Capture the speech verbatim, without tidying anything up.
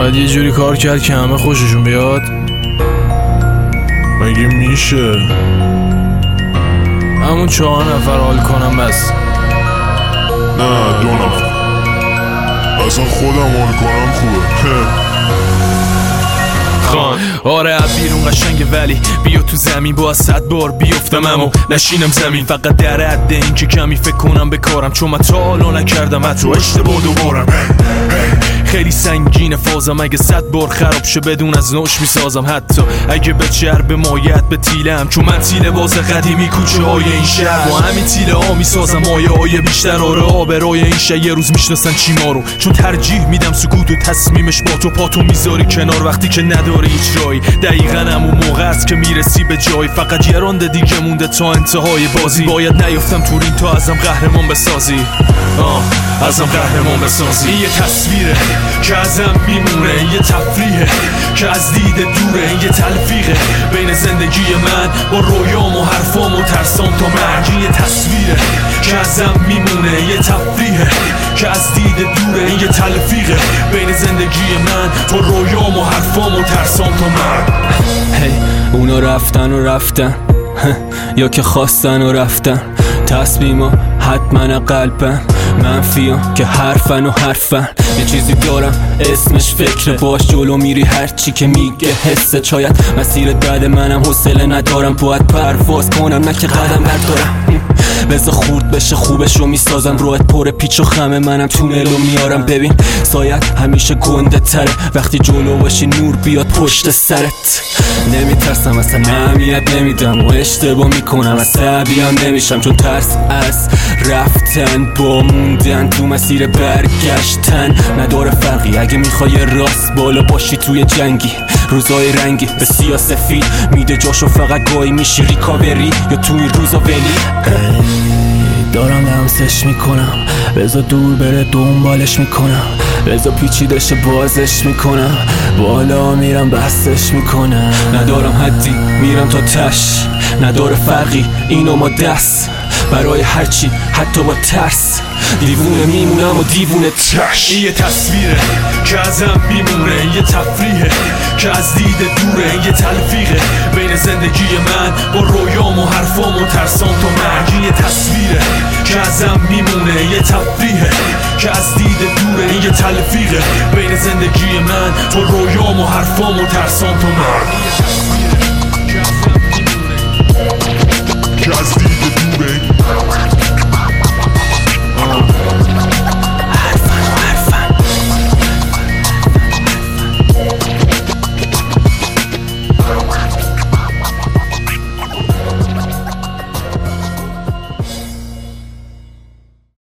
باید یه جوری کار کرد که همه خوششون بیاد. مگه میشه؟ همون چهار نفر حال کنم بس. نه دو نفر. اصلا خودم حال کنم خوبه. خان آره از بیرون قشنگه ولی بیا تو زمین با صد بار بیفتم اما نشینم زمین. فقط در حد این که کمی فکر کنم به کارم، چون من تا حالا نکردم حتی اشتباه دوبارم. خیلی سنگینه فازم، اگه صد بار خراب شه بدون از نوش میسازم. حتی اگه به چرب مایت به تیلم، چون من تیله باز قدیمی کوچه های این شهر با همین تیله ها میسازم مایه های بیشتر. آره آبرای این شهر یه روز میشناسن چی ما رو، چون ترجیح میدم سکوت و تصمیمش با تو. پاتو میذاری کنار وقتی که نداری هیچ رایی. دقیقاً همون موقع است که میرسی به جای، فقط یه رانده دیگه مونده تا انتهای بازی. باید نیفتم تو رینگ تا ازم قهرمان بسازی. آه ازم قهرمان بسازی. یه تصویره که ازم میمونه، یه تفریحه که از دید دوره، یه تلفیقه بین زندگی من با رویام و حرفام و ترسام تا مرگ. یه تصویره که ازم میمونه، یه تفریحه که از دید دوره، یه تلفیقه بین زندگی من با رویام و حرفام و ترسام تا مرگ. هی اونا رفتن و رفتن یا که خواستن و رفتن. تصمیما حتما قلبن، منفیان که حرفن و حرفن. یه چیزی دارم اسمش فکره، باش جلو میری هرچی که میگه حسه. شاید مسیر بعد منم حوصله ندارم، باید پرواز کنم نه که قدم بردارم. بذار خورد بشه خوبش رو میسازم، روت پر پیچ و خمه منم تونلو میارم. ببین سایت همیشه گنده تره، وقتی جلو باشی نور بیاد پشت سرت. نمیترسم اصلا اهمیت نمیدم و اشتباه میکنم عصبیم نمیشم، چون ترس از رفتن با موندن تو مسیر برگشتن نداره فرقی. اگه میخوای راست بالا باشی توی جنگی، روزای رنگی به سیاسفید میده جاشو، فقط گاهی میشی ریکاوری یا توی روزا ولی. دارم لمسش میکنم، بذار دور بره دنبالش میکنم، بذار پیچیدش بازش میکنم، بالا میرم بستش میکنم. ندارم حدی میرم تا تش، نداره فرقی اینو ما دست برای هرچی حتی با ترس. دیوونه میمونم و دیوونه تش. یه تصویره که ازم میمونه، یه تفریحه که از دید دوره، یه تلفیقه بین زندگی من با رویام و حرفام و ترسام تا مرگ. یه تصویره که ازم میمونه، یه تفریحه که از دید دوره، یه تلفیقه بین زندگی من با رویام و حرفام و ترسام تا مرگ.